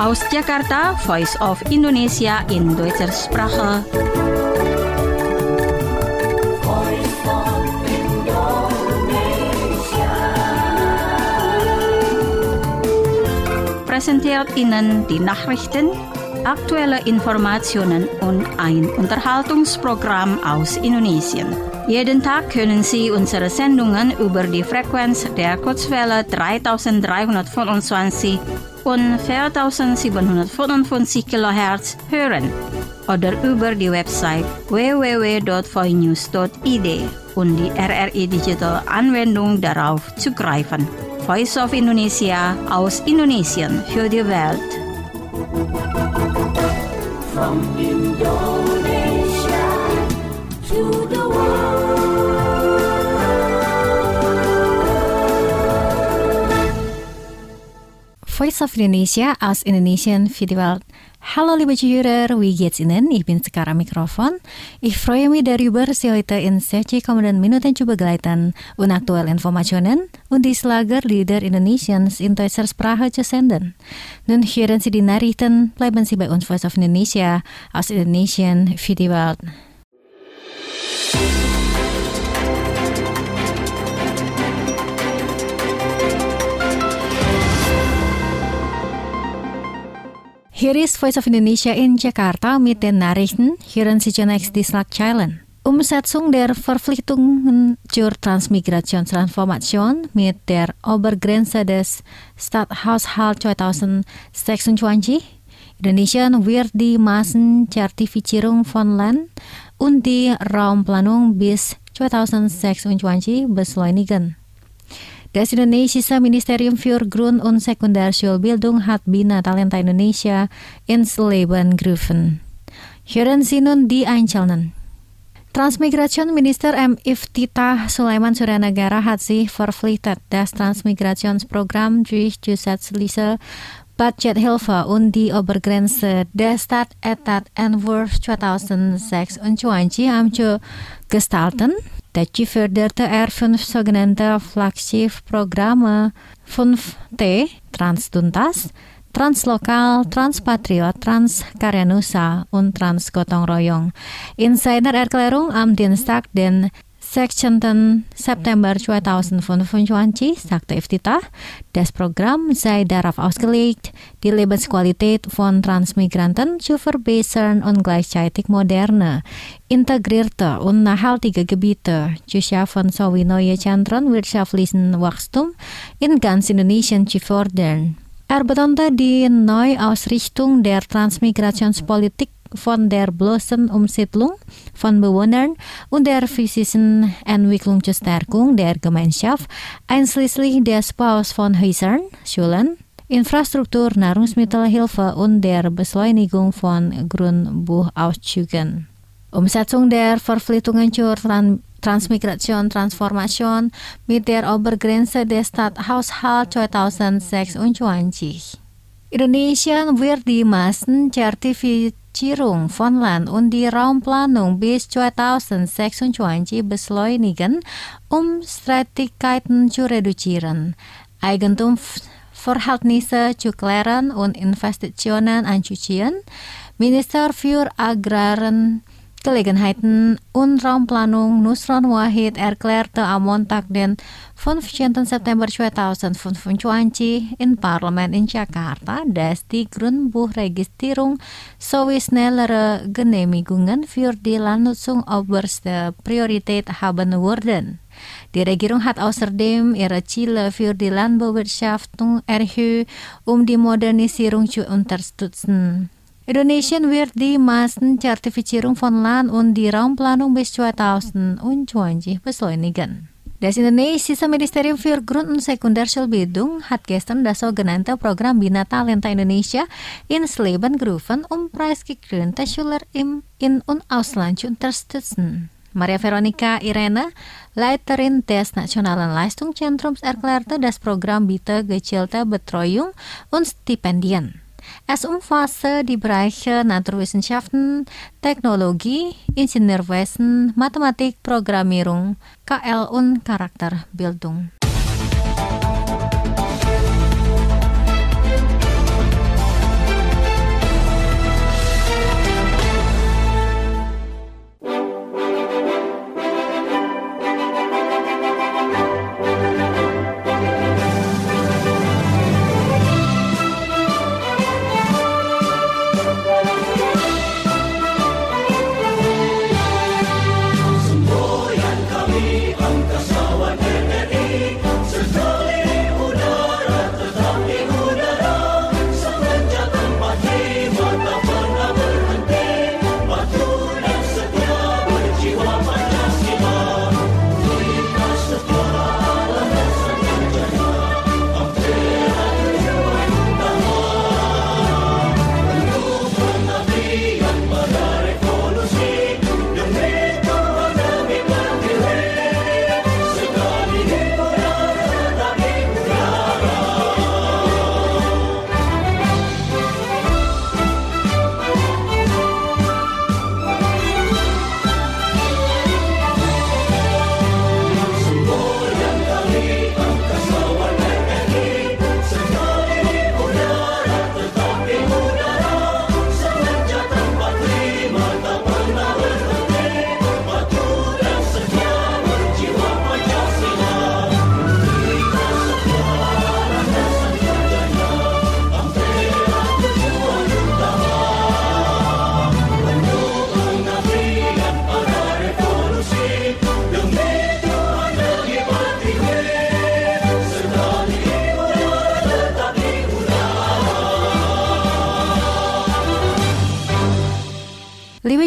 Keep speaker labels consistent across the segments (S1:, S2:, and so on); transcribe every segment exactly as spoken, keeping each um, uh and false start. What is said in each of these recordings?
S1: Aus Jakarta, Voice of Indonesia in Deutscher Sprache. Voice of Indonesia. Präsentiert Ihnen die Nachrichten, aktuelle Informationen und ein Unterhaltungsprogramm aus Indonesien. Jeden Tag können Sie unsere Sendungen über die Frequenz der Kurzwelle dreitausenddreihundertfünfundzwanzig und viertausendsiebenhundertfünfundfünfzig Kilohertz hören oder über die Website w w w punkt voinews punkt i d und die R R I Digital Anwendung darauf zugreifen. Voice of Indonesia aus Indonesien für die Welt. From Indonesia to the world.
S2: Voice of Indonesia aus Indonesien für die Welt. Hallo liebe Zuhörer, wie geht's Ihnen? Ich bin Sekar Mikrofon. Ich freue mich darüber, Sie heute in sechzig Minuten zu begleiten und aktuelle Informationen und die Schlagerlieder Indonesiens in deutscher Sprache zu senden. Nun hören Sie die Nachrichten, bleiben Sie bei uns Voice of Indonesia aus Indonesien für die Welt. Hier ist Voice of Indonesia in Jakarta mit den Nachrichten. Hören Sie zunächst die Schlagzeilen. Umsetzung der Verpflichtungen zur Transmigrationstransformation mit der Obergrenze des Stadthaushalt zwanzig sechsundzwanzig. Indonesien wird die Massenzertifizierung von Land und die Raumplanung bis zwanzig sechsundzwanzig beschleunigen. Das indonesische Ministerium für Grund- und Sekundarschulbildung hat Bina Talenta Indonesia ins Leben gerufen. Hören Sie nun die Einzelnen. Transmigrationsminister M. Iftithah Sulaiman Suryanegara hat sich verpflichtet, das Transmigrationsprogramm durch zusätzliche Budgethilfe und die Obergrenze des Stadtetatentwurfs zwanzig sechsundzwanzig zu gestalten. Dazu förderte er fünf sogenannte Flaggschiff-Programme fünf T, Transtuntas, Translokal, Transpatriot, Transkaryanusa und Transgotong Royong. In seiner Erklärung am Dienstag, den sechzehnten September zweitausendfünfundzwanzig, sagte Iftithah, das Programm sei darauf ausgelegt, die Lebensqualität von Transmigranten zu verbessern und gleichzeitig moderne, integrierte und nachhaltige Gebiete zu schaffen sowie neue Zentren wirtschaftlichen Wachstum in ganz Indonesien zu fördern. Er betonte die Neuausrichtung der Transmigrationspolitik von der bloßen Umsiedlung von Bewohnern und der physischen Entwicklung zur Stärkung der Gemeinschaft, einschließlich des Baus von Häusern, Schulen, Infrastruktur, Nahrungsmittelhilfe und der Beschleunigung von Grundbuchauszügen. Umsetzung der Verpflichtungen zur Tran- Transmigration, Transformation mit der Obergrenze des Stadthaushalt zwanzig sechsundzwanzig. Indonesien wird die Massenzertifizierung von Land und die Raumplanung bis zwanzig sechsundzwanzig beschleunigen, um Streitigkeiten zu reduzieren, Eigentumsverhältnisse zu klären und Investitionen anzuziehen. Minister für Agraren Gelegenheiten und Raumplanung Nusron Wahid erklärte am Montag, den fünfzehnten September zweitausendfünfundzwanzig in Parlament in Jakarta, dass die Grundbuchregistrierung sowie schnellere Genehmigungen für die Landnutzung oberste Priorität haben würden. Die Regierung hat außerdem ihre Ziele für die Landbewirtschaftung erhöht, um die Modernisierung zu unterstützen. Indonesien wird die Massenzertifizierung von Land und die Raumplanung bis zwanzig zwanzig beschleunigen. Das indonesische Ministerium für Grund- und Sekundarschulbildung hat gestern das sogenannte Programm Bina Talenta Indonesia ins Leben gerufen, um preisgekrönte Schüler im In- und Ausland zu unterstützen. Maria Veronica Irene, Leiterin des Nationalen Leistungszentrums, erklärte, das Programm bietet gezielte Betreuung und Stipendien. Es umfasst die Bereiche Naturwissenschaften, Technologie, Ingenieurwesen, Mathematik, Programmierung, K L und Charakterbildung.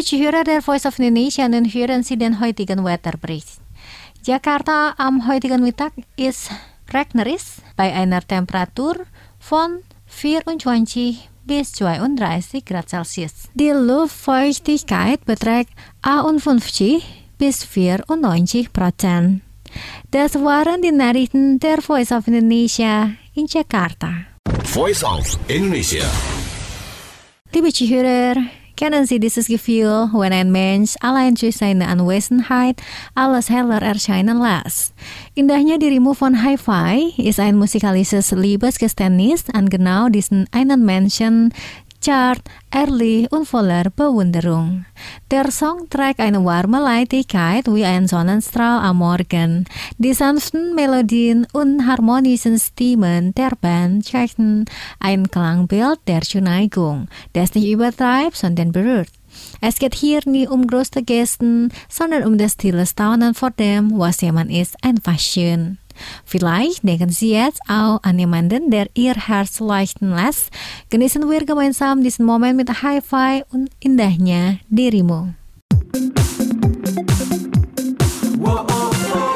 S2: Liebe Zuhörer der Voice of Indonesia, nun hören Sie den heutigen Wetterbericht. Jakarta am heutigen Mittag ist regnerisch bei einer Temperatur von vierundzwanzig bis zweiunddreißig Grad Celsius. Die Luftfeuchtigkeit beträgt einundfünfzig bis vierundneunzig Prozent. Das waren die Nachrichten der Voice of Indonesia in Jakarta.
S3: Voice of Indonesia.
S2: Liebe Zuhörer, kennen Sie dieses Gefühl, wenn ein Mensch allein durch seine Anwesenheit alles heller erscheinen lässt? Indahnya dirimu von Hi-Fi ist ein musikalisches Liebesgeständnis an genau diesen einen Menschen, zart, ehrlich und voller Bewunderung. Der Song trägt eine warme Leichtigkeit wie ein Sonnenstrahl am Morgen. Die sanften Melodien und harmonischen Stimmen der Band zeichnen ein Klangbild der Zuneigung, das nicht übertreibt, sondern berührt. Es geht hier nie um große Gesten, sondern um das stille Staunen vor dem, was jemand ist, einfach schön. Vielleicht denken Sie jetzt auch an jemanden, der Ihr Herz leuchten lässt. Genießen wir gemeinsam diesen Moment mit Hi-Fi und indahnya dirimu. Whoa, oh, oh.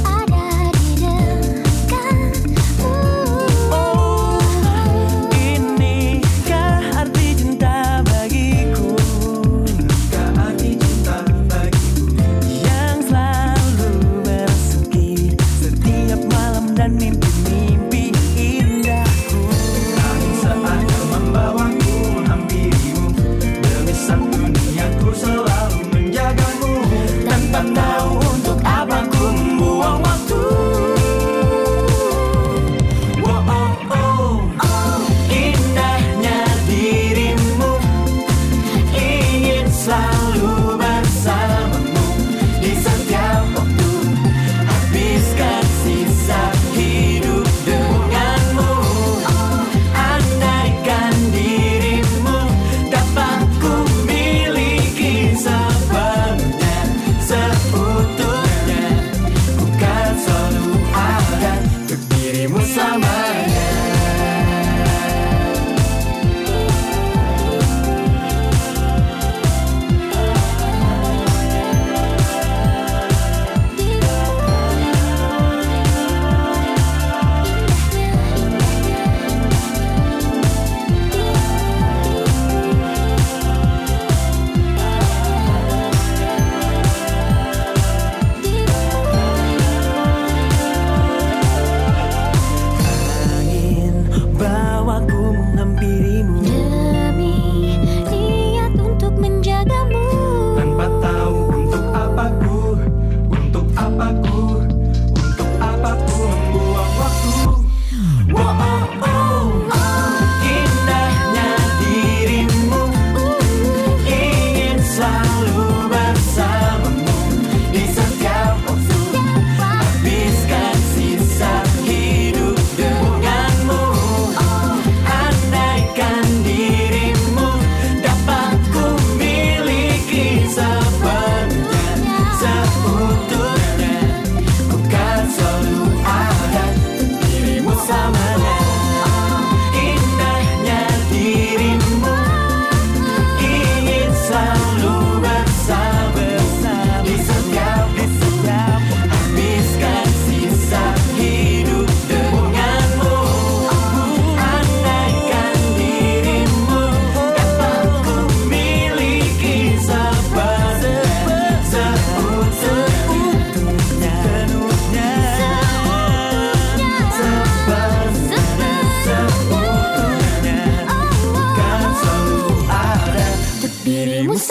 S4: In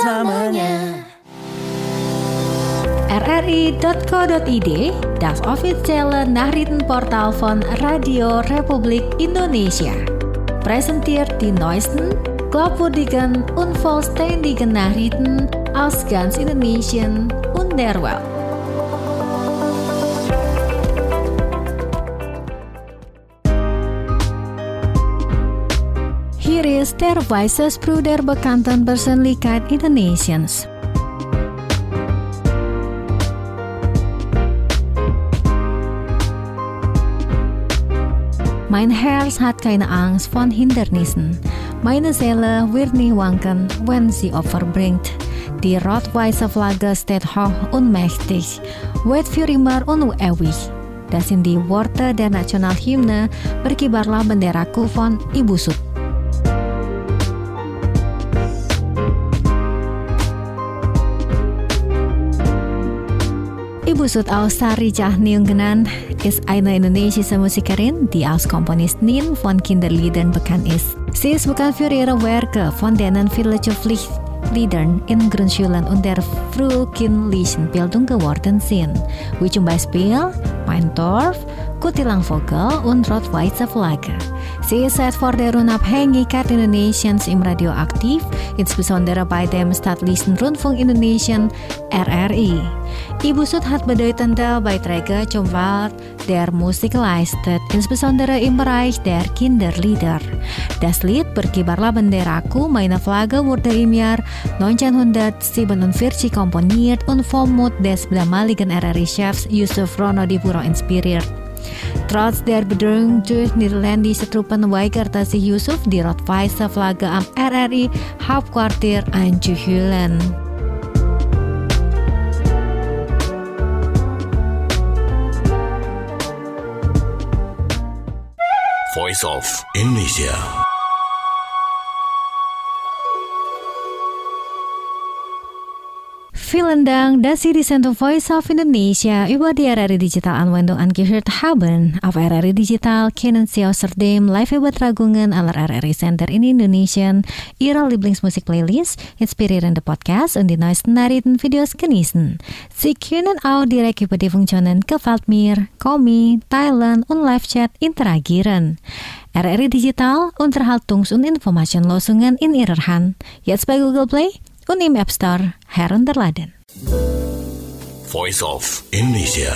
S4: selamanya.
S2: R R I dot co dot I D, das officiële nachrichtenportal van Radio Republik Indonesia. Presenteert die neuesten, glaubwürdigen und vollständigen Nachrichten aus ganz Indonesien und der Welt. Hier ist der Weißespruch der bekannten Persönlichkeit Indonesiens. Mein Herz hat keine Angst von Hindernissen. Meine Seele wird nie wanken, wenn sie Opfer bringt. Die rot-weiße Flagge steht hoch und mächtig, weht für immer und ewig. Das sind die Worte der Nationalhymne, berkibarlah benderaku von Ibu Sud. Ibu Sud Ausari Cahniung genannt ist eine indonesische Musikerin, die als Komponistin von Kinderliedern bekannt ist. Sie ist bekannt für ihre Werke, von denen viele Pflichtliedern in Grundschulen und der frühkindlichen Bildung geworden sind, wie zum Beispiel Mein Dorf, Kutilang-Vogel und Rot-Weiße Flagge. Sie ist seit vor der Unabhängigkeit Indonesiens im Radio aktiv, insbesondere bei dem staatlichen Rundfunk Indonesien R R I. Ibu Sud hat bedeutende Beiträge zum Welt der Musik geleistet, insbesondere im Bereich der Kinderlieder. Das Lied Berkibarlah Benderaku, meine Flagge wurde im Jahr neunzehnhundertsiebenundvierzig komponiert und vom Mut des damaligen R R I-Chefs Yusuf Ronodipuro inspiriert. Trotz der Bedrohung durch niederländische Truppen weigerte sich Yusuf, die rot-weiße Flagge am R R I-Hauptquartier einzuhüllen.
S3: Voice of Indonesia.
S2: Vielen Dank, dass Sie die Sendung Voice of Indonesia über die R R I Digital Anwendung angehört haben. Auf R R I Digital können Sie außerdem Live-Übertragungen aller R R I-Sender in Indonesien, Ihre Lieblingsmusik-Playlist, inspirierende Podcasts und die neuesten Nachrichten-Videos genießen. Sie können auch direkt über die Funktionen Gefällt mir, Komi, Teilen und Live-Chat interagieren. R R I Digital, Unterhaltungs- und Informationslösungen in Ihrer Hand. Jetzt bei Google Play und im App Store herunterladen.
S3: Voice of Indonesia.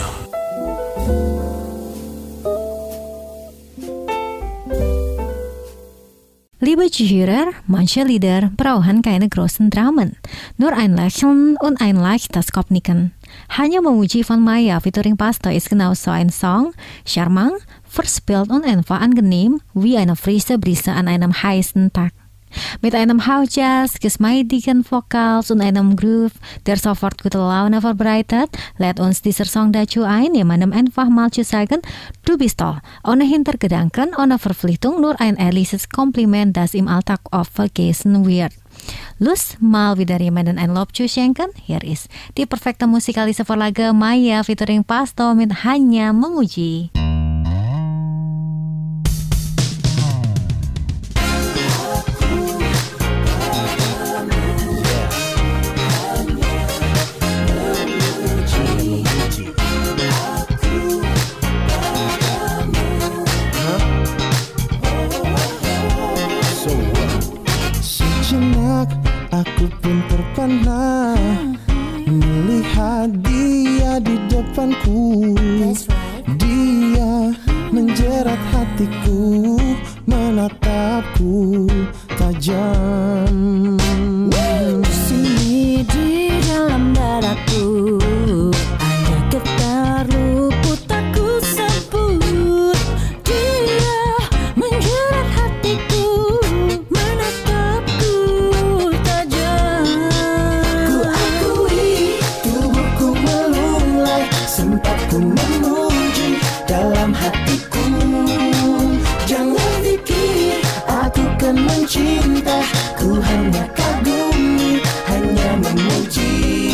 S2: Liebe Zuhörer, manche Lieder brauchen keine großen Dramen, nur ein Lächeln und ein leichtes Kopfnicken. Hanya memuji von Maya featuring Pasto ist genauso ein Song, charmant, verspielt und einfach angenehm wie eine frische Brise an einem heißen Tag. Mit einem Haujas, geschmeidigen Vokals und einem Groove, der sofort gute Laune verbreitet, lädt uns dieser Song dazu ein, jemandem einfach mal zu sagen, du bist toll, ohne Hintergedanken, ohne Verpflichtung, nur ein ehrliches Kompliment, das im Alltag oft vergessen wird. Lust mal wieder jemanden ein Lob zu schenken? Hier ist die perfekte musikalische Vorlage Maya featuring Pasto mit Hanya Memuji.
S4: Aku pun terpana melihat dia di depanku. Dia menjerat hatiku, menatapku tajam. Di sini di dalam dadaku ada getar luput aku sebut. Dia menjerat hatiku, menatapku tajam. Ku akui tubuhku melumlai, sempat ku memuji dalam hatiku. Jangan pikir aku kan mencinta, ku hanya kagumi, hanya memuji.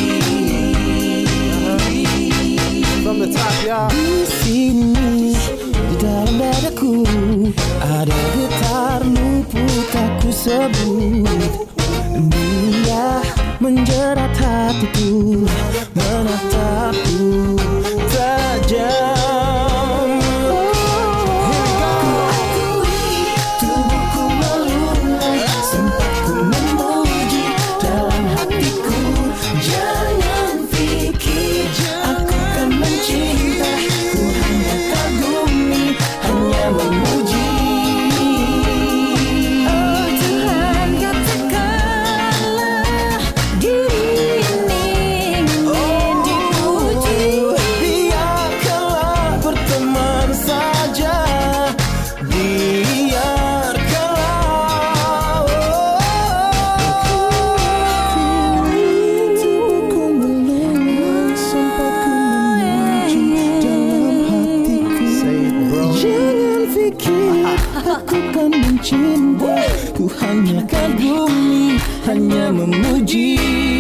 S4: From the top, y'all. Di sini di dalam dadaku ada getar luput aku sebut. Dia menjerat hatiku, menatapku tajam. Ku hanya kagumi, hanya memuji.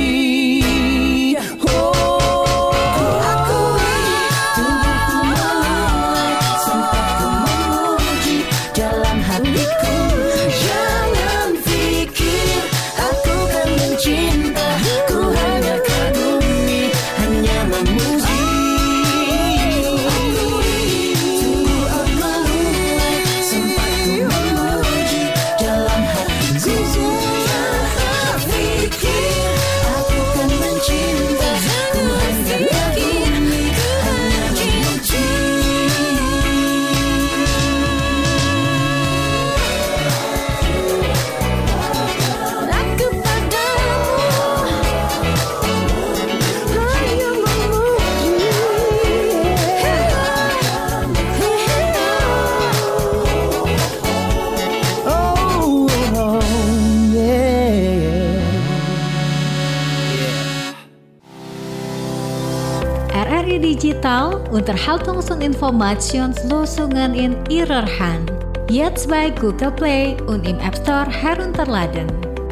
S4: Oh, ku akui tubuhku melulai sempat ku memuji dalam hatiku. Jangan pikir aku kan mencinta, ku hanya kagumi, hanya memuji.
S2: R R I Digital Unterhaltungsinformationslösungen in Ihrer Hand. Jetzt bei Google Play und im App Store herunterladen.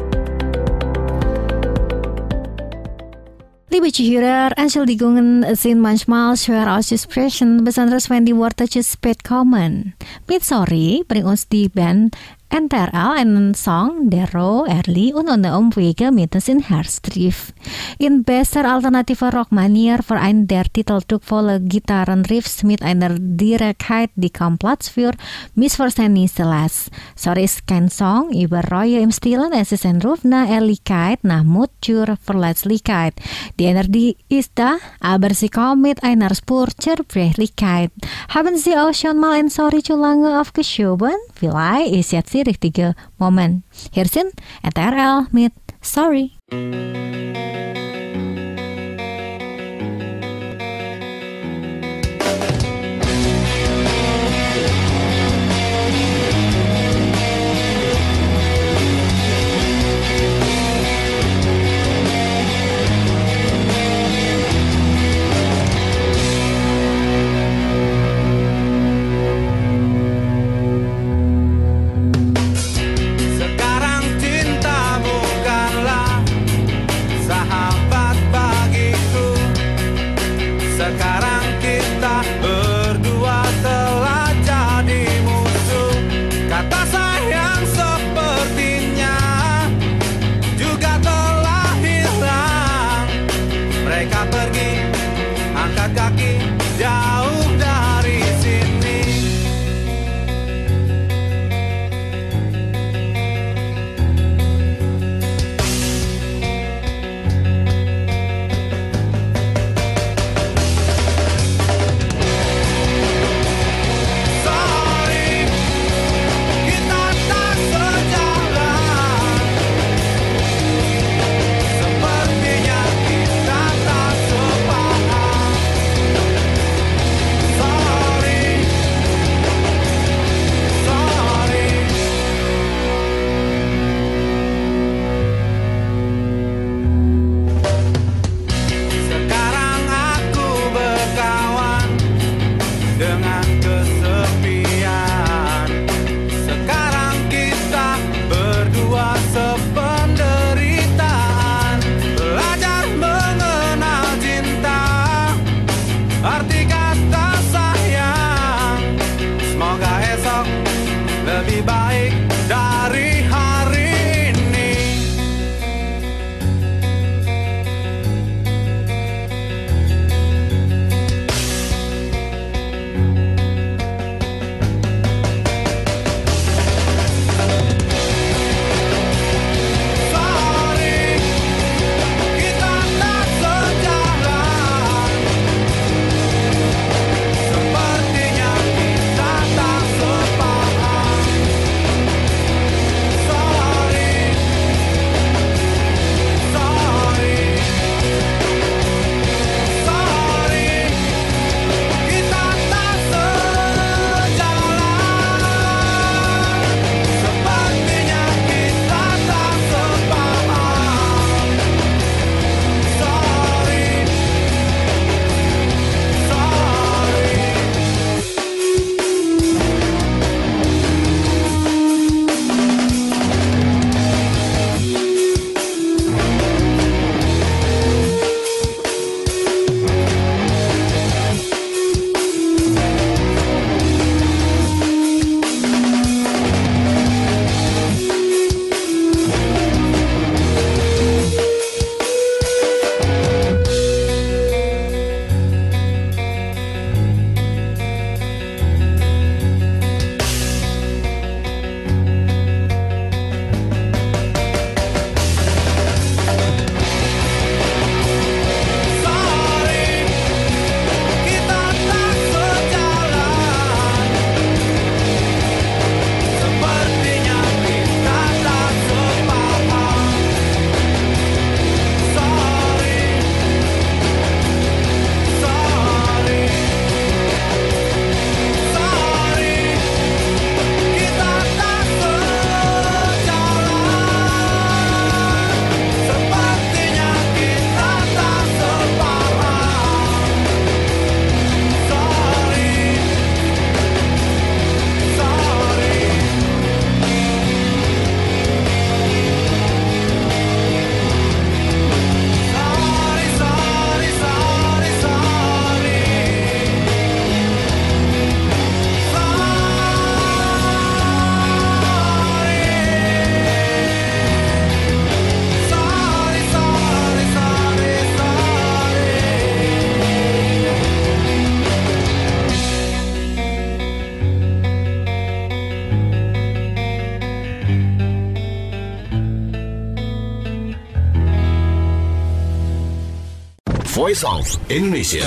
S2: Liebe Zuhörer, Entschuldigung sind manchmal schwer auszusprechen, besonders wenn die Worte zu spät kommen. Mit sorry bringt uns die Band N T R L einen Song der roh, ehrlich und ohne Umwege mittens in Herz trifft. In bester alternativer Rockmanier vereint der titeldruckvolle Gitarrenriffs mit einer Direktheit, die kaum Platz für Missverständnisse lässt. Sorry ist kein Song über Reue im Stillen, es ist ein Ruf nach Ehrlichkeit, nach Mut zur Verletzlichkeit. Die Energie ist da, aber sie kommt mit einer Spur Zerbrechlichkeit. Haben Sie auch schon mal ein Sorry zu lange aufgeschoben? Vielleicht ist jetzt der richtige Moment. Hier sind N T R L mit Sorry.
S5: Sekarang cinta bukanlah sahabat
S3: Voice of Indonesia.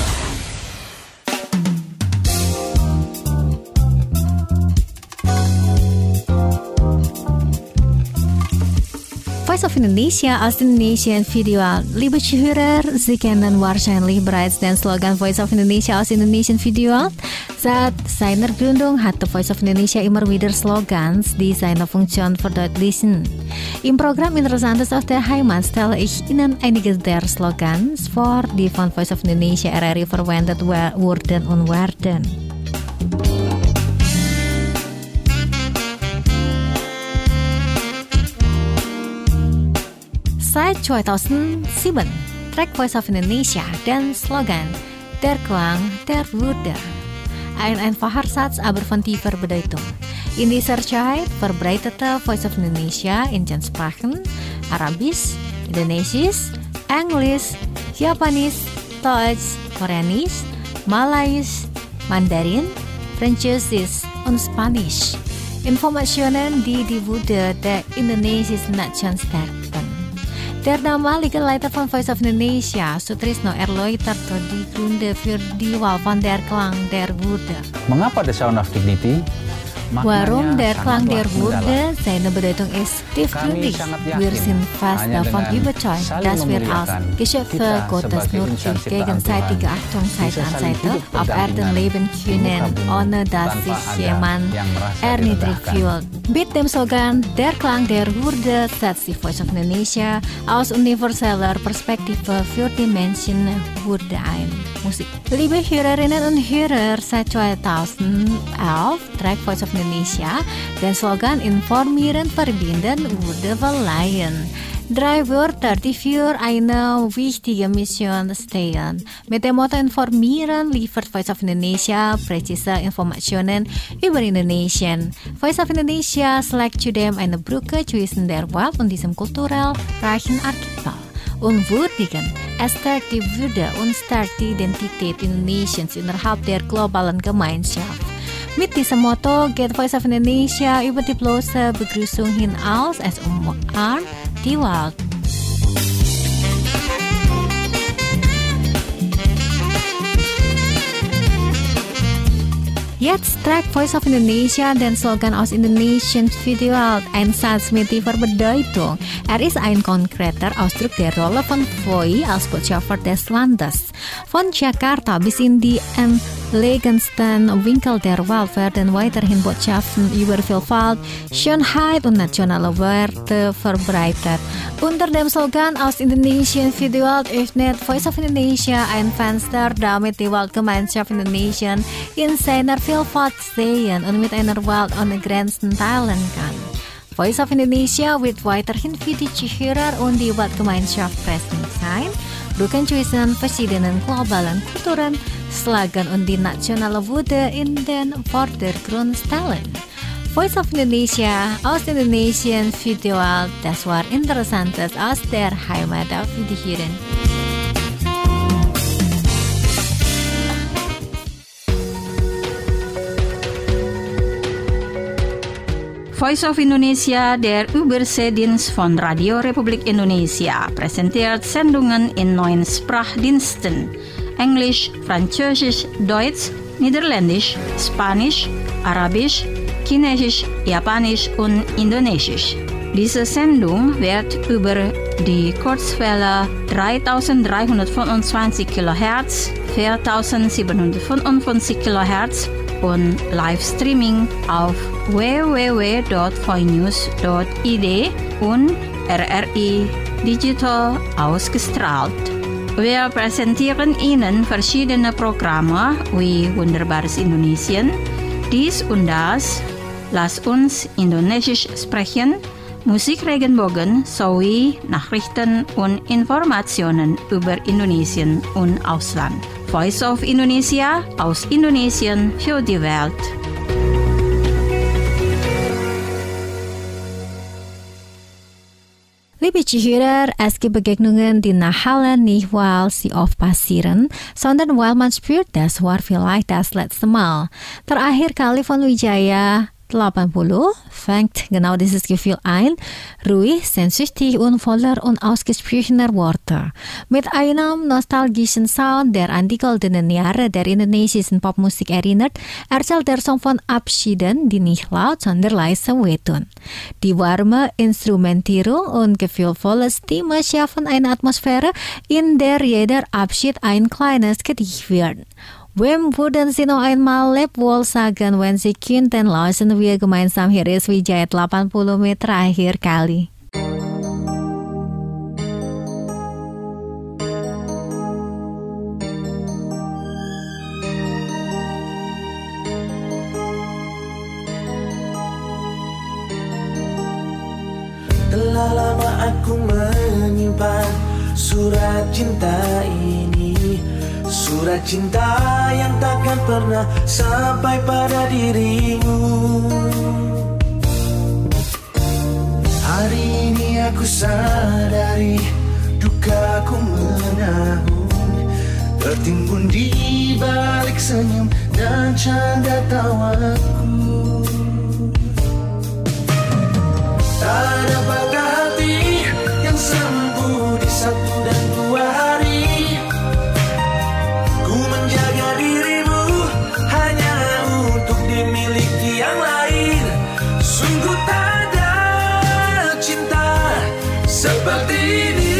S2: Voice of Indonesia aus Indonesian Video. Liebe Zuhörer, Sie kennen wahrscheinlich bereits den Slogan Voice of Indonesia aus Indonesian Video. Seit seiner Gründung hatte Voice of Indonesia immer wieder Slogans, die seine Funktion verdeutlichen. Im Programm Interessantes auf der Heimat stelle ich Ihnen einige der Slogans vor, die von Voice of Indonesia R R I verwendet wurden und werden. Seit zweitausendsieben, track Voice of Indonesia dan slogan Der Klang der Würde. Ein einfacher Satz, aber von tiefer Bedeutung. In dieser Zeit verbreitete Voice of Indonesia in zehn Sprachen, Arabisch, Indonesisch, Englisch, Japanis, Deutsch, Koreanisch, Malaysisch, Mandarin, Französisch und Spanisch. Informationen, die die Würde der indonesischen Nation stärkten. Der damalige Leiter von Voice of Indonesia, Sutrisno Erleutarto, die Gründe für die Wahl von Der Klang der Würde.
S5: Mengapa The Sound of Dignity?
S2: Warum Der Klang der Würde? Seine Bedeutung ist tiefgründig. Wir sind fast davon überzeugt, dass wir als Geschöpfe Gottes nur durch gegenseitige Achtung Seite an Seite auf Erden leben können, ohne dass sich jemand erniedrigt fühlt. Mit dem Slogan Der Klang der Würde setzt die Voice of Indonesia aus universeller Perspektive für die Menschenwürde ein. Musik. Liebe Hörerinnen und Hörer, seit zweitausendelf trägt Voice of Indonesia den Slogan Informieren, Verbinden, Würde verleihen. Drei Wörter, die für eine wichtige Mission stehen. Mit dem Motto Informieren liefert Voice of Indonesia präzise Informationen über Indonesien. Voice of Indonesia schlägt zudem eine Brücke zwischen der Welt und diesem kulturell reichen Archipel. Und würdigen, es stärkt die Würde und stärkt die Identität Indonesiens innerhalb der globalen Gemeinschaft. Mit diesem Motto geht Voice of Indonesia über die bloße Begrüßung hinaus, es umarmt die Welt. Jetzt trägt Voice of Indonesia den Slogan aus Indonesian Video, ein Satz mit tiefer Bedeutung. Er ist ein konkreter Ausdruck der Rolle von V O I als Botschafter des Landes. Von Jakarta bis in die entlegensten Winkel der Welt werden weiterhin Botschaften über Vielfalt, Schönheit und nationale Werte verbreitet. Unter dem Slogan aus Indonesian Video öffnet Voice of Indonesia ein Fenster, damit die Weltgemeinschaft Indonesien in seiner Vielfalt sehen und mit einer Welt ohne Grenzen teilen kann. Voice of Indonesia wird weiterhin für die Zuhörer und die Weltgemeinschaft präsent sein, Brücken zwischen verschiedenen globalen Kulturen, Slogan und die nationale Würde in den Vordergrund stellen. Voice of Indonesia aus Indonesian Video, das war Interessantes aus der Heimat auf Wiederhören.
S1: Voice of Indonesia, der Überseedienst von Radio Republik Indonesia, präsentiert Sendungen in neun Sprachdiensten: Englisch, Französisch, Deutsch, Niederländisch, Spanisch, Arabisch, Chinesisch, Japanisch und Indonesisch. Diese Sendung wird über die Kurzwelle dreitausenddreihundertfünfundzwanzig Kilohertz, viertausendsiebenhundertfünfundfünfzig Kilohertz und Livestreaming auf w w w punkt voinews punkt i d und R R I Digital ausgestrahlt. Wir präsentieren Ihnen verschiedene Programme wie Wunderbares Indonesien, dies und das, Lass uns Indonesisch sprechen, Musikregenbogen sowie Nachrichten und Informationen über Indonesien und Ausland. Voice of Indonesia aus Indonesien für die Welt.
S2: Liebe Zuhörer, es gibt Begegnungen, die nachhallen nicht, weil sie oft passieren, sondern weil man spürt, das war vielleicht das letzte Mal. Terakhir kali Von Wijaya neunzehnhundertachtpuluh fängt genau dieses Gefühl ein, ruhig, sehnsüchtig und voller unausgesprochener Worte. Mit einem nostalgischen Sound, der an die goldenen Jahre der indonesischen Popmusik erinnert, erzählt der Song von Abschieden, die nicht laut, sondern leise wehtun. Die warme Instrumentierung und gefühlvolle Stimme schaffen eine Atmosphäre, in der jeder Abschied ein kleines Gedicht wird. Wem würden Sie noch einmal Lebewohl sagen, wenn Sie könnten, lassen wir gemeinsam hier ist Wijaya delapan puluh mit terakhir kali.
S4: Telah lama aku menyimpan surat cinta ini, surat cinta yang takkan pernah sampai pada dirimu. Hari ini aku sadari dukaku menahun, tertimbun di balik senyum dan canda tawaku. Tak ada patah hati yang sembuh di satu dan dua hari. Ku menjaga dirimu hanya untuk dimiliki yang lain. Sungguh tak ada cinta seperti ini.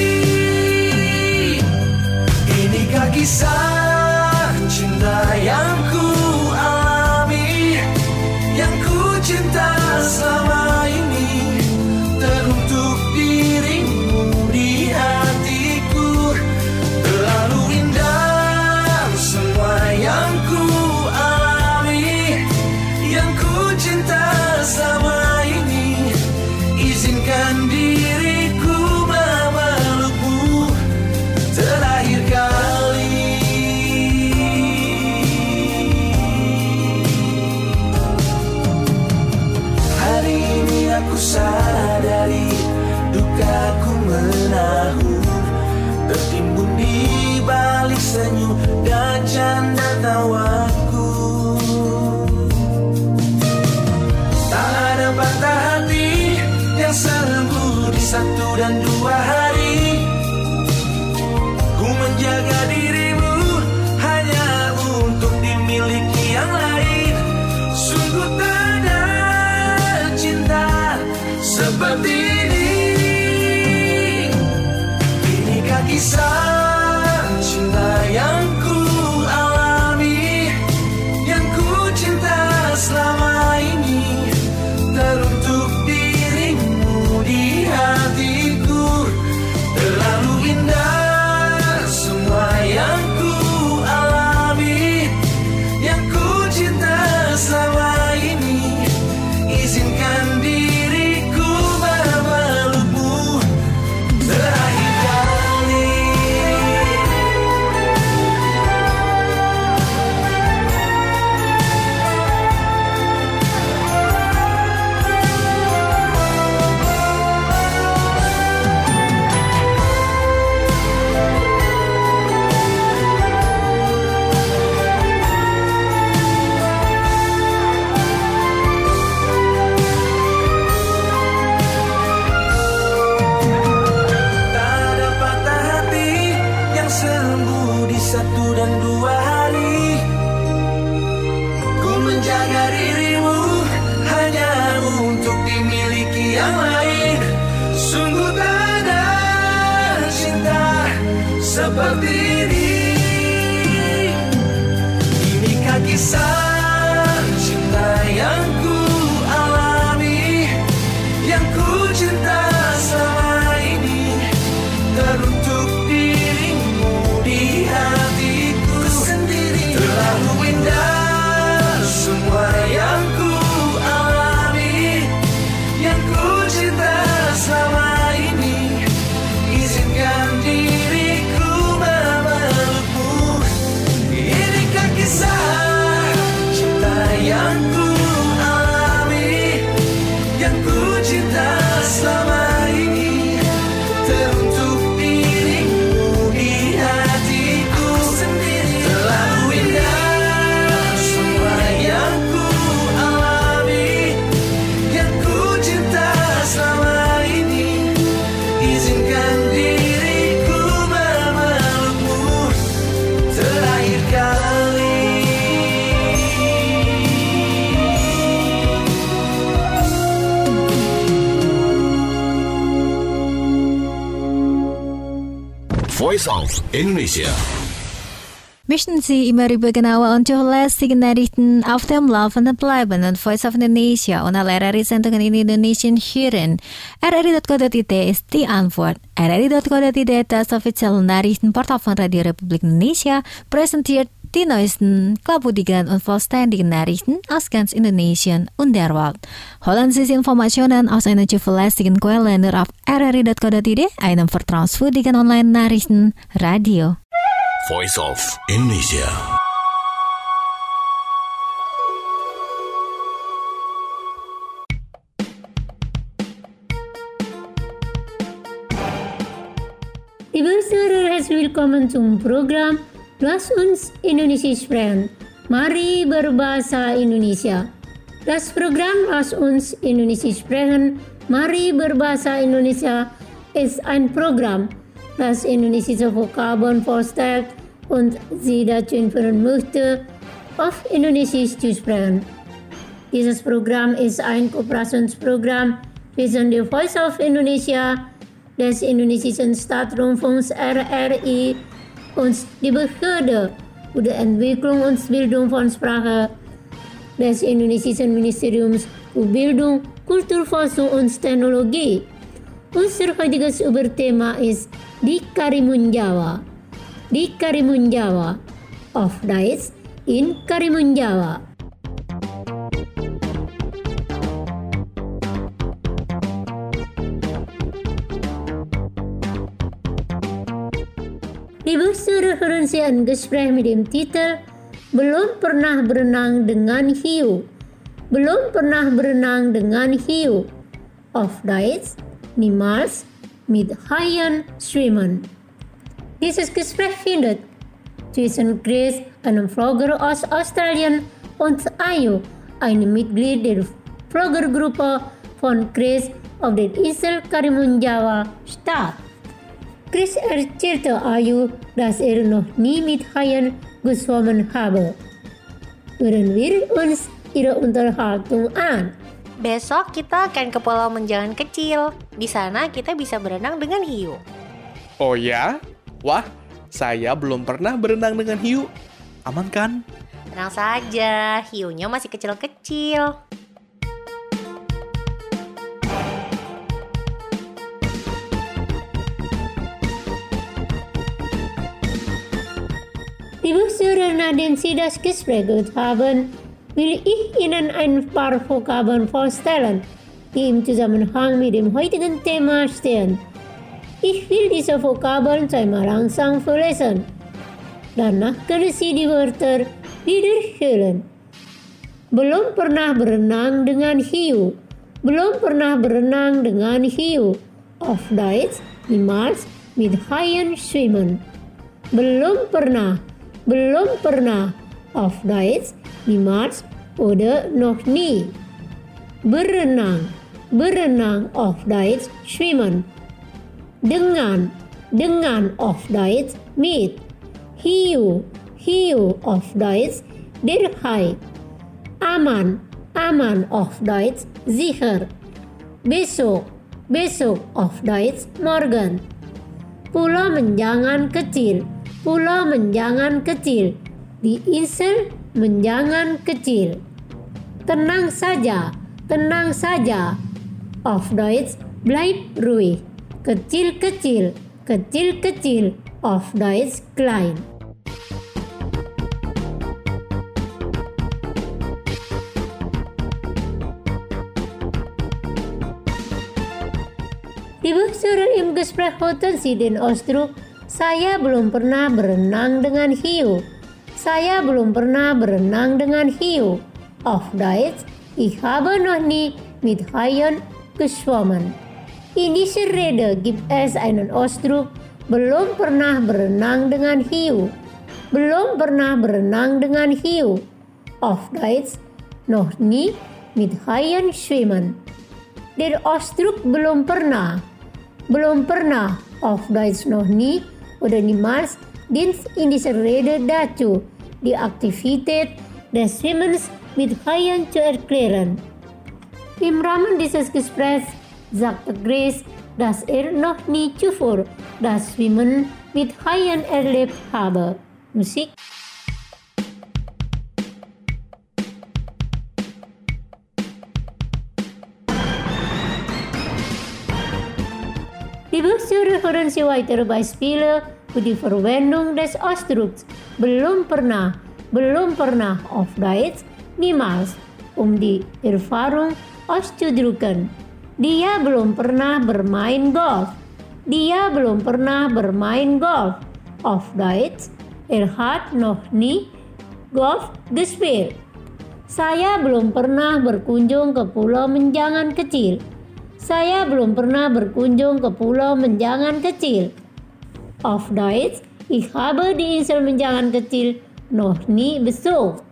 S4: Inikah kisah cinta yang ku alami, yang ku cinta selama ini. Teruntuk dirimu di hatiku, terlalu indah semua yang ku alami, yang ku cinta selama ini. Izinkan diriku memelukmu terakhir kali. Hari ini aku sadari dukaku menahun, tertimbun di balik senyum dan canda tawaku. Tak ada patah hati yang sembuh di satu dan dua hari. Ku menjaga dirimu hanya untuk dimiliki yang lain. Sungguh tak ada cinta seperti ini. Inikah kisah cinta yang ku alami, yang ku cinta selama ini. Teruntuk dirimu di hatiku, terlalu indah semua yang ku alami, yang ku cinta selama ini. Izinkan diriku memelukmu terakhir kali. Tak ada patah hati yang sembuh di satu dan dua hari. Ku menjaga dirimu hanya untuk dimiliki yang lain. Sungguh tak ada cinta seperti ini. Inikah kisah cinta yang ku alami, yang ku cinta selama ini. Teruntuk dirimu di hatiku sendiri. Terlalu indah semua yang ku alami, yang ku cinta selama ini. Izinkan diriku memelukmu. Inikah kisah cinta yang ku alami, yang ku cinta selama
S3: Voice of Indonesia.
S2: Möchten Sie immer über genaue und zuverlässige Nachrichten auf dem Laufenden bleiben und Voice of Indonesia und alle R R I-Sendungen in Indonesien hören? R R I dot co dot I D ist die Antwort. R R I dot co dot I D, das offizielle Nachrichtenportal von Radio Republik Indonesia, präsentiert die neuesten, glaubwürdigen und vollständigen Nachrichten aus ganz Indonesien und der Welt. Holen Sie Informationen aus einer zuverlässigen Quelle nur auf R R I dot co dot I D, einem vertrauenswürdigen Online-Nachrichten-Radio.
S3: Voice of Indonesia.
S6: Liebe Hörer, herzlich willkommen zum Programm Lass uns Indonesisch sprechen. Mari berbahasa Indonesia. Das Programm Lass uns Indonesisch sprechen. Mari berbahasa Indonesia ist ein Programm, das indonesische Vokabeln vorstellt und Sie dazu informieren möchte, auf Indonesisch zu sprechen. Dieses Programm ist ein Kooperationsprogramm zwischen der Voice of Indonesia, des indonesischen Staatsrundfunks R R I und die Behörde für die Entwicklung und Bildung von Sprache des indonesischen Ministeriums für Bildung, Kulturforschung und Technologie. Unser heutiges Überthema ist die Karimun Jawa. Die Karimun Jawa. Auf Deutsch in Karimun Jawa. Liebe Hörer, hören Sie ein Gespräch mit dem Titel Belum pernah berenang dengan hiu. Belum pernah berenang dengan hiu. Auf Deutsch niemals mit Haien schwimmen. Dieses Gespräch findet zwischen Chris, einem Vlogger aus Australien, und Ayu, einem Mitglied der Vloggergruppe von Chris auf der Insel Karimun Jawa, statt. Chris erzählte Ayu, dass er noch nie mit Haien geschwommen habe. Hören wir uns ihre Unterhaltung an.
S7: Besok kita akan ke Pulau Menjangan Kecil. Di sana kita bisa berenang dengan hiu.
S8: Oh ya? Wah, saya belum pernah berenang dengan hiu. Aman kan?
S7: Tenang saja, hiunya masih kecil-kecil.
S6: Liebe Hörer, nachdem Sie das Gespräch gehört haben, will ich Ihnen ein paar Vokabeln vorstellen, die im Zusammenhang mit dem heutigen Thema stehen. Ich will diese Vokabeln zweimal langsam vorlesen. Danach können Sie die Wörter wiederholen. Belum pernah berenang dengan hiu. Belum pernah berenang dengan hiu. Auf Deutsch, niemals mit Haien schwimmen. Belum pernah. Belum pernah. Auf Deutsch, niemals oder noch nie. Berenang. Berenang auf Deutsch schwimmen. Dengan. Dengan auf Deutsch mit. Hiu. Hiu auf Deutsch der Hai. Aman. Aman auf Deutsch sicher. Besok. Besok auf Deutsch morgen. Pulau Menjangan Kecil. Pulau Menjangan Kecil. Di Insel Menjangan Kecil. Tenang saja, tenang saja. Auf Deutsch bleib ruhig. Kecil-kecil, kecil-kecil. Auf Deutsch klein. Liebe Hörer, im Gespräch hatten Sie den Ausdruck, saya belum pernah berenang dengan hiu. Saya belum pernah berenang dengan hiu. Auf Deutsch, ich habe noch nie mit Haien geschwommen. In dieser Rede gibt es einen Ausdruck, belum pernah berenang dengan hiu. Belum pernah berenang dengan hiu. Auf Deutsch, noch nie mit Haien schwimmen. Der Ausdruck belum pernah. Belum pernah, auf Deutsch noch nie oder niemals, dient in dieser Rede dazu, die Aktivität des Schwimmens mit Haien zu erklären. Im Rahmen dieses Gesprächs sagt Grace, dass er noch nie zuvor das Schwimmen mit Haien erlebt habe. Musik. Liebe Zuhörer, hören Sie weitere Beispiele für die Verwendung des Ausdrucks belum pernah, belum pernah auf Deutsch, niemals, um die Erfahrung auszudrücken. Dia belum pernah bermain golf. Dia belum pernah bermain golf. Auf Deutsch, er hat noch nie Golf gespielt. Saya belum pernah berkunjung ke Pulau Menjangan Kecil. Saya belum pernah berkunjung ke Pulau Menjangan Kecil. Auf Deutsch, ich habe die Insel Menjangan Kecil noch nie besucht.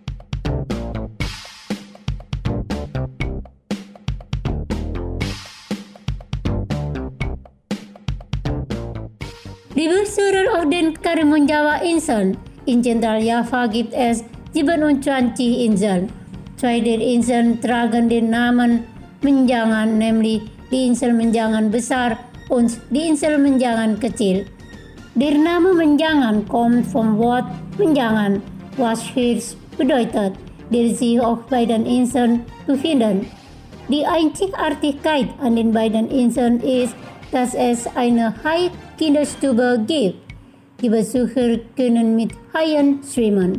S6: Liebe Zuhörer auf den Karimun Jawa Inseln, in Zentral-Java gibt es siebenundzwanzig Inseln. Zwei der Inseln tragen den Namen Menjangan, nämlich die Insel Menjangan Besar und die Insel Menjangan Kecil. Der Name Menjangan kommt vom Wort Menjangan, was Hirsch bedeutet, der sich auf beiden Inseln befindet. Die Einzigartigkeit an den beiden Inseln ist, dass es eine Hai-Kinderstube gibt. Die Besucher können mit Haien schwimmen.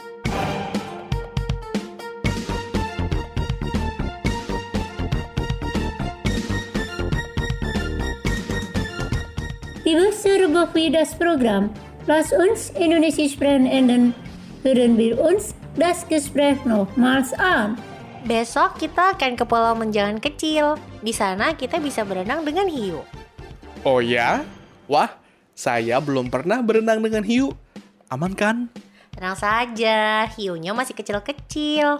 S6: Liebe Zuhörer, für das Programm Lass uns Indonesisch sprechen enden, hören wir uns das Gespräch nochmals an.
S7: Besok kita akan ke Pulau Menjangan Kecil. Di sana kita bisa berenang dengan hiu.
S8: Oh ya? Wah, saya belum pernah berenang dengan hiu. Aman kan?
S7: Tenang saja, hiunya masih kecil-kecil.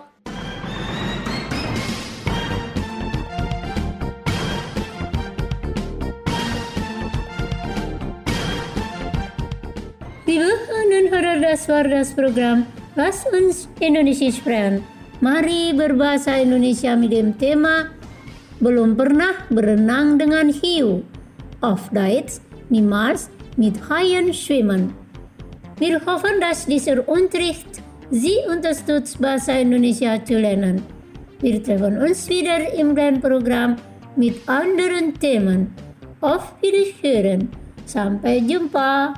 S6: Liebe und Hörer das war das Programm Lass uns Indonesisch sprechen. Mari berbahasa Indonesia mit dem Thema Belum pernah berenang dengan hiu. Auf Deutsch, niemals mit Haien schwimmen. Wir hoffen, dass dieser Unterricht Sie unterstützt, Bahasa Indonesia zu lernen. Wir treffen uns wieder im Lernprogramm mit anderen Themen. Auf Wiederhören. Sampai jumpa.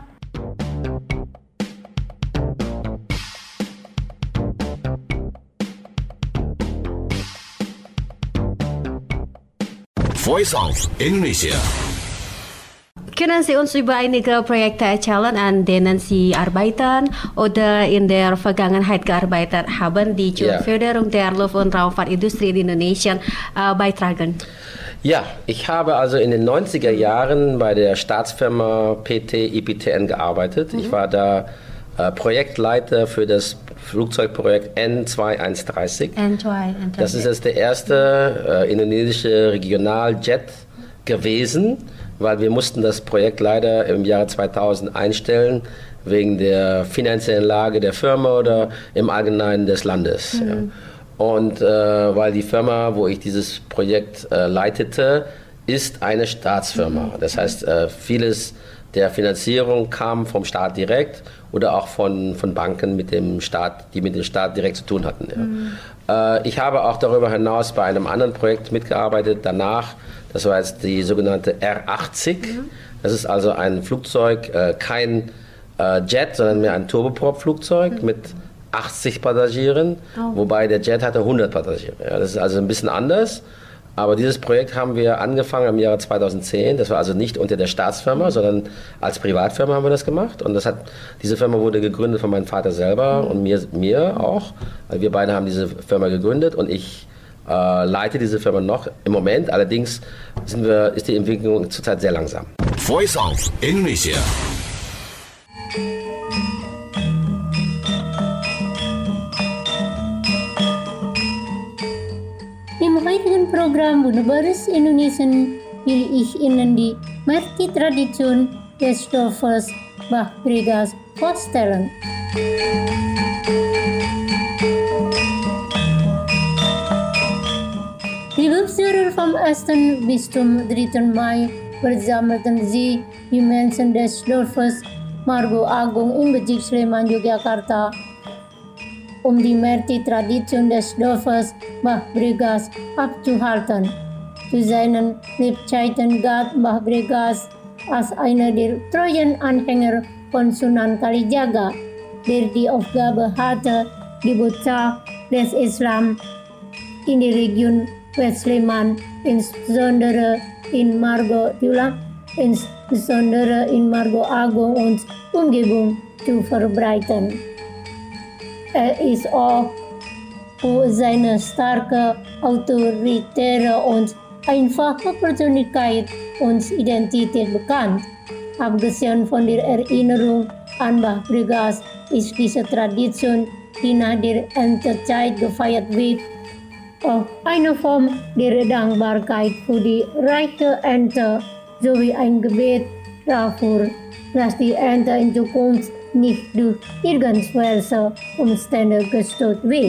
S3: Voice of Indonesia.
S9: Können Sie uns über einige Projekte erzählen, an denen Sie arbeiten oder in der Vergangenheit gearbeitet haben, die zur
S10: Ja.
S9: Förderung der Luft- und Raumfahrtindustrie in Indonesien äh, beitragen?
S10: Ja, ich habe also in den neunziger Jahren bei der Staatsfirma P T I P T N gearbeitet. Ich war da äh, Projektleiter für das Flugzeugprojekt N zweihundertdreißig.
S9: N zwei,
S10: Das ist jetzt der erste äh, indonesische Regionaljet gewesen, weil wir mussten das Projekt leider im Jahr zweitausend einstellen, wegen der finanziellen Lage der Firma oder im Allgemeinen des Landes.
S9: Mhm.
S10: Ja. Und äh, weil die Firma, wo ich dieses Projekt äh, leitete, ist eine Staatsfirma. Das heißt, äh, vieles der Finanzierung kam vom Staat direkt oder auch von, von Banken, mit dem Staat, die mit dem Staat direkt zu tun hatten. Ja.
S9: Mhm.
S10: Äh, ich habe auch darüber hinaus bei einem anderen Projekt mitgearbeitet, danach, das war jetzt die sogenannte R achtzig. Mhm. Das ist also ein Flugzeug, äh, kein äh, Jet, sondern mehr ein Turboprop-Flugzeug mhm. mit achtzig Passagieren, oh. wobei der Jet hatte hundert Passagiere. Ja, das ist also ein bisschen anders. Aber dieses Projekt haben wir angefangen im Jahre zweitausendzehn. Das war also nicht unter der Staatsfirma, mhm. sondern als Privatfirma haben wir das gemacht. Und das hat, diese Firma wurde gegründet von meinem Vater selber mhm. und mir, mir auch. Also wir beide haben diese Firma gegründet und ich äh, leite diese Firma noch im Moment. Allerdings sind wir, ist die Entwicklung zurzeit sehr langsam.
S3: Voice of Indonesia.
S6: Im heutigen Programm Wunderbares Indonesian will ich Ihnen die Marti-Tradition des Stoffes Bach-Brigas vorstellen. Die Besucher vom ersten Bistum dritten Mai bersammelten sie die Menschen des Dorfes Margo Agung in Bejik Sleman, Yogyakarta, um die Merti-Tradition des Dorfes Mbah Bregas abzuhalten. Zu seinen Lebzeiten galt Mbah Bregas als einer der treuen Anhänger von Sunan Kalijaga, der die Aufgabe hatte, die Botschaft des Islam in die Region West-Sleman, insbesondere in Margo Tulang, insbesondere in Margo Agung und Umgebung zu verbreiten. Er ist auch für seine starke, autoritäre und einfache Persönlichkeit und Identität bekannt. Abgesehen von der Erinnerung an Mbah Bregas ist diese Tradition, die nach der Erntezeit gefeiert wird, auch eine Form der Dankbarkeit für die reiche Ernte sowie ein Gebet dafür, dass die Ernte in Zukunft nicht durch irgendwelche Umstände gestört wird.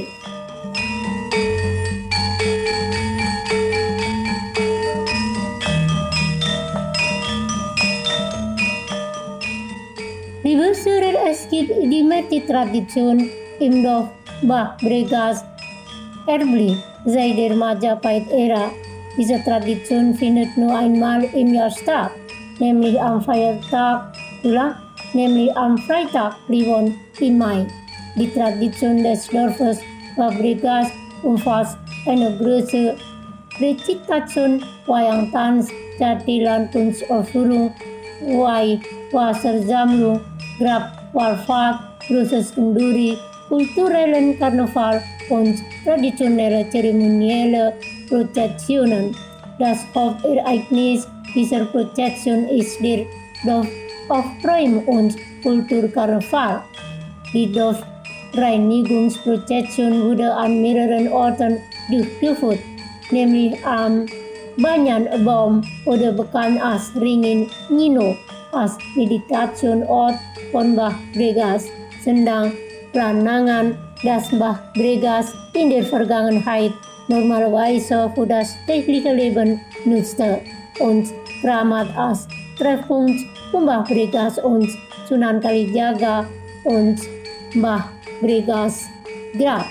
S6: Die Besucher, es gibt die Merti-Tradition im Dorf Mbah Bregas erblich seit der Majapahit-Ära. Diese Tradition findet nur einmal im Jahr statt, nämlich am Feiertag Tulang, nämlich am Freitag Kliwon im Mai. Die Tradition des Dorfes Mbah Bregas umfasst eine große Rezitation, Wayang-Tanz, Jatilan Kunstaufführung, Wai Wassersammlung, Grab-Wallfahrt, Proses Kenduri, kulturellen Karneval und traditionelle zeremonielle Prozessionen. Das Hauptereignis dieser Prozession ist der Dorfaufräum- und Kulturkarneval. Die Dorfreinigungsprozession wurde an mehreren Orten durchgeführt, nämlich am Banyanbaum oder bekannt als Ringin Nino, als Meditationsort von Mbah Bregas, sedang Planangan, das Mbah Bregas in der Vergangenheit normalerweise für das tägliche Leben nutzte und Kramat als Treffpunkt von Mbah Bregas und Sunan Kalijaga und Mbah Bregas Grab.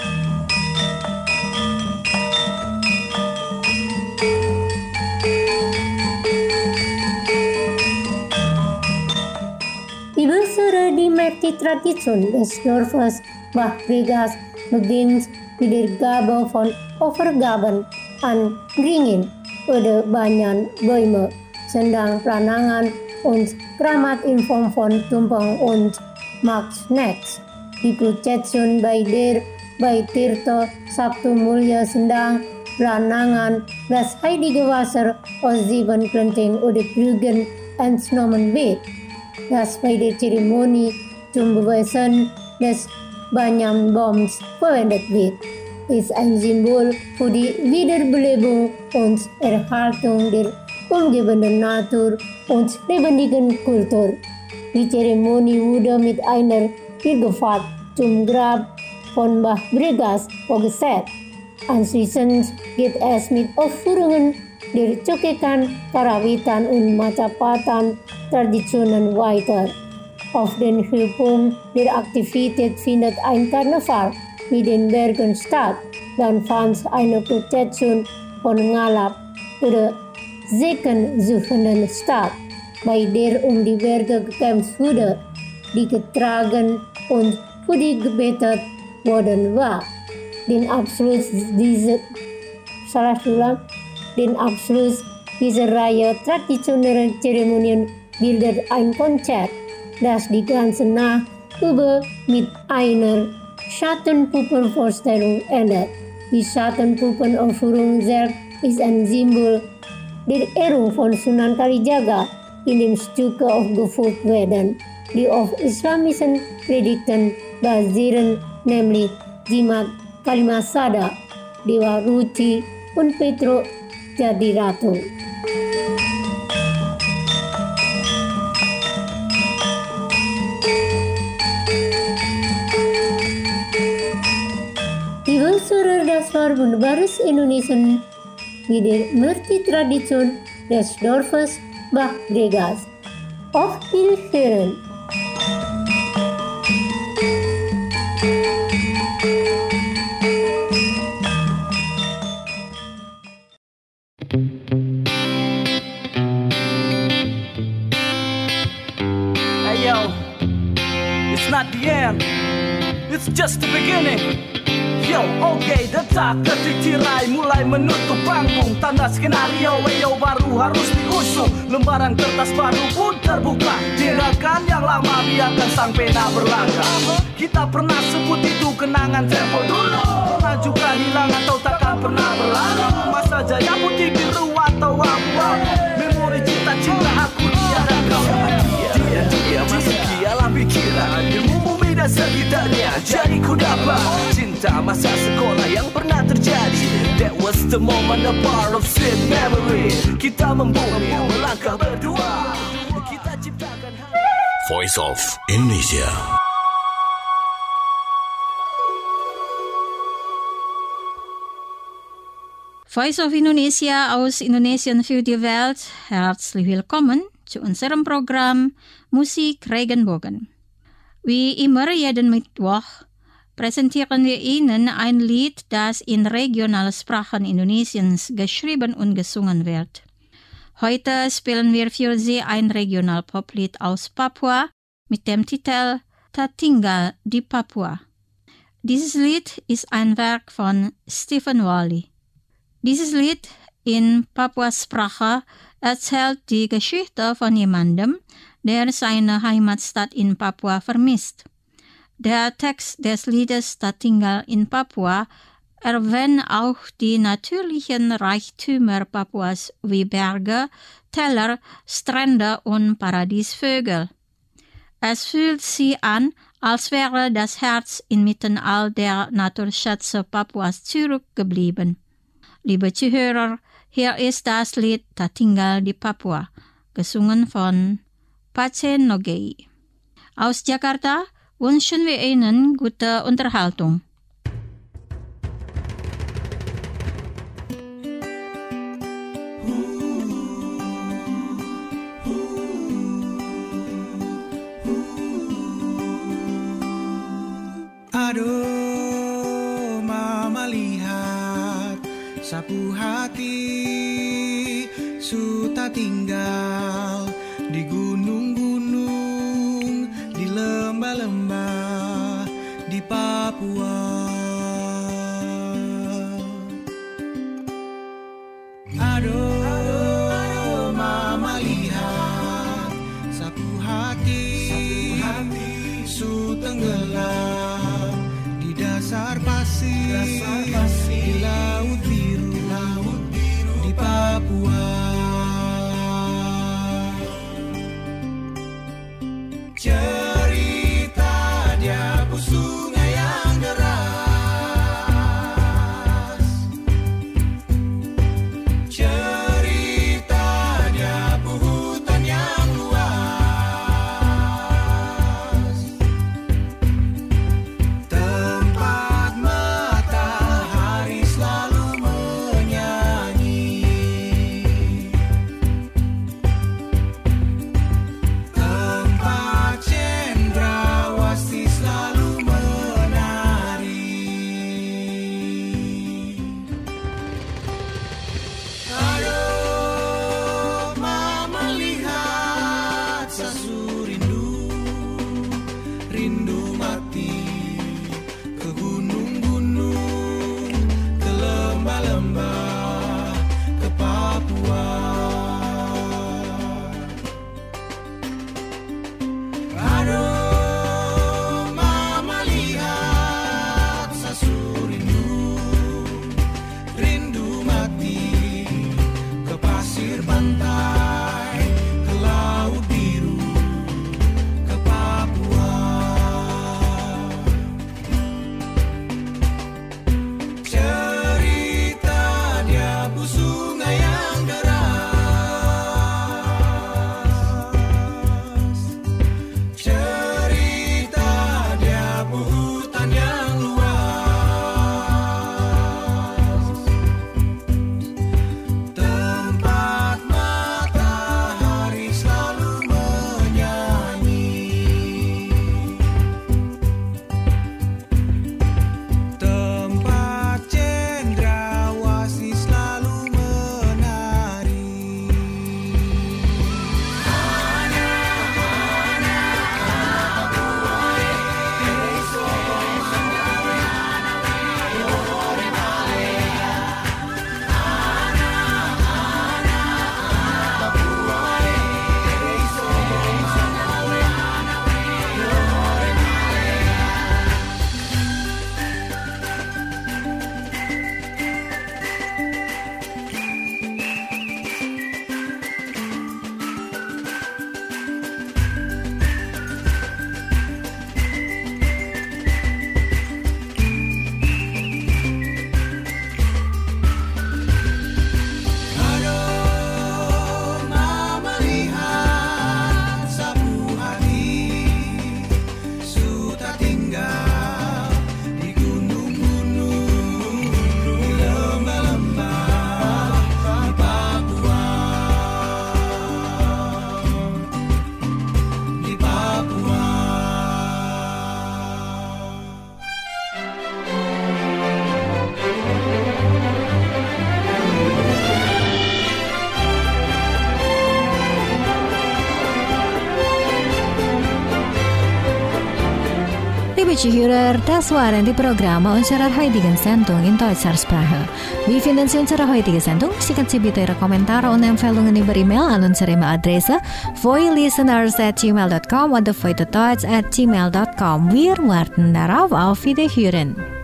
S6: Die Besucher die Merti-Tradition des Dorfes Mbah Bregas beginnt mit der Gabe von Opfergaben an Ringin oder Banyanbäume, sedang Planangan und Kramat in Form von Tumpeng und Magsnacks. Die Prozession bei der bei Tirto Sabtu Mulia sedang Planangan das heilige Wasser aus sieben Kelenteng oder Krügen entnommen wird, das bei der Zeremonie zum Beweisen des Banyanbaums verwendet wird, ist ein Symbol für die Wiederbelebung und Erhaltung der umgebenden Natur und lebendigen Kultur. Die Zeremonie wurde mit einer Pilgerfahrt zum Grab von Mbah Bregas vorgesetzt. Anschließend geht es mit Aufführungen der Cokekan, Karawitan und Majapahit Traditionen weiter. Auf den Höhepunkt der Aktivität findet ein Karneval mit den Bergen statt. Dann fand eine Prozession von Ngalap oder Zekensuchenden statt, bei der um die Berge gekämpft wurde, die getragen und für die gebetet worden war. Den Abschluss dieser salah ulang, den Abschluss dieser Reihe traditioneller Zeremonien bildet ein Konzert, das die ganze Nacht über mit einer Schattenpuppenvorstellung endet. Die Schattenpuppenaufführung selbst ist ein Symbol der Ehrung von Sunan Kalijaga, in dem Stücke aufgeführt werden, die auf islamischen Predigten basieren, nämlich Jimat Kalimasada, Dewa Ruci, und Petro Jadi Ratu. Die Besucher das Verbund Baris Indonesian wie der Multitradition des Dorfes Bachbregas. Auf Wiederhören!
S11: Hey yo, it's not the end, it's just the beginning. Yo, oke, okay, detak detik tirai mulai menutup panggung. Tanda skenario, weyo baru harus diusung. Lembaran kertas baru pun terbuka. Tinggalkan yang lama, biarkan sang pena berlangkah. Kita pernah sebut itu kenangan tempo dulu. Pernah juga hilang atau takkan pernah berlalu. Masa jaya putih biru atau abu-abu. Memori cinta-cinta aku dia dan kau. Dia, dia masuk di alam pikiran. Ilmu bumi dan sekitarnya jadi ku dapat. Cinta masa sekolah yang pernah terjadi. That was the moment, a part of sweet memory. Kita membumi melangkah berdua. Kita ciptakan
S3: Voice of Indonesia.
S1: Voice of Indonesia aus Indonesian für die Welt. Herzlich willkommen zu unserem Programm Musik Regenbogen. Wie immer jeden Mittwoch präsentieren wir Ihnen ein Lied, das in regionalen Sprachen Indonesiens geschrieben und gesungen wird. Heute spielen wir für Sie ein Regional-Poplied aus Papua mit dem Titel Tatinggal di Papua. Dieses Lied ist ein Werk von Stephen Wally. Dieses Lied in Papua-Sprache erzählt die Geschichte von jemandem, der seine Heimatstadt in Papua vermisst. Der Text des Liedes Tatinggal in Papua erwähnt auch die natürlichen Reichtümer Papuas wie Berge, Täler, Strände und Paradiesvögel. Es fühlt sich an, als wäre das Herz inmitten all der Naturschätze Papuas zurückgeblieben. Liebe Zuhörer, hier ist das Lied Tatinggal di Papua, gesungen von Pace Nogei. Aus Jakarta wünschen wir Ihnen gute Unterhaltung.
S12: Aduh, mama lihat sapu hati suta tinggal di gunung-gunung, di lembah-lembah di Papua. Aduh, aduh mama lihat sapu hati, sapu hati su tenggelam di dasar pasir, dasar pasir di laut biru, laut biru di Papua. Cerita dia sungai yang deras
S2: Vilket ju höra das waren die Programme unserer heutigen Sendung in deutscher Sprache. Wie finden Sie unsere heutige Sendung? Schicken Sie bitte Ihre Kommentare und Empfehlungen über E-Mail an unsere E-Mail-Adresse voilisteners at gmail dot com oder voidedeutsch at gmail dot com. Wir warten darauf. Auf Wiederhören.